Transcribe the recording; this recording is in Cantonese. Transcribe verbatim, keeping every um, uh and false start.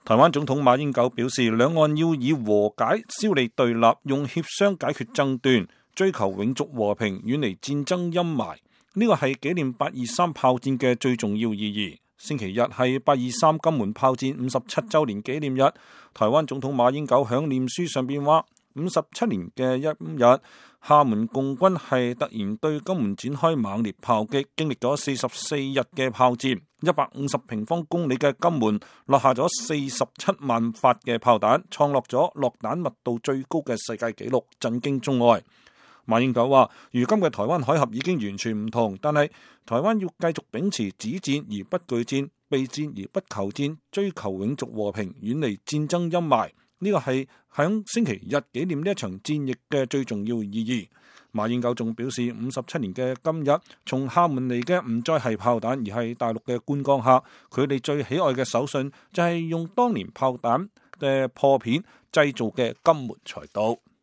台灣總統馬英九表示，兩岸要以和解消弭對立，用協商解決爭端，追求永續和平，遠離戰爭陰霾。呢個係紀念八二三炮戰嘅最重要意義。星期日係八二三金門炮戰五十七週年紀念日。台灣總統馬英九響臉書上邊話：五十七年嘅一日，廈門共軍係突然對金門展開猛烈炮擊，經歷咗四十四日嘅炮戰，一百五十平方公里嘅金門落下咗四十七萬發嘅炮彈，創落咗落彈密度最高嘅世界紀錄，震驚中外。馬英九話：如今嘅台灣海峽已經完全唔同，但係台灣要繼續秉持止戰而不懼戰，備戰而不求戰，追求永續和平，遠離戰爭陰霾。呢個係響星期日紀念呢一場戰役嘅最重要意義。馬英九仲表示，五十七年嘅今日，從廈門嚟嘅唔再係炮彈，而係大陸嘅觀光客。佢哋最喜愛嘅手信就係用當年炮彈嘅破片製造嘅金門菜刀。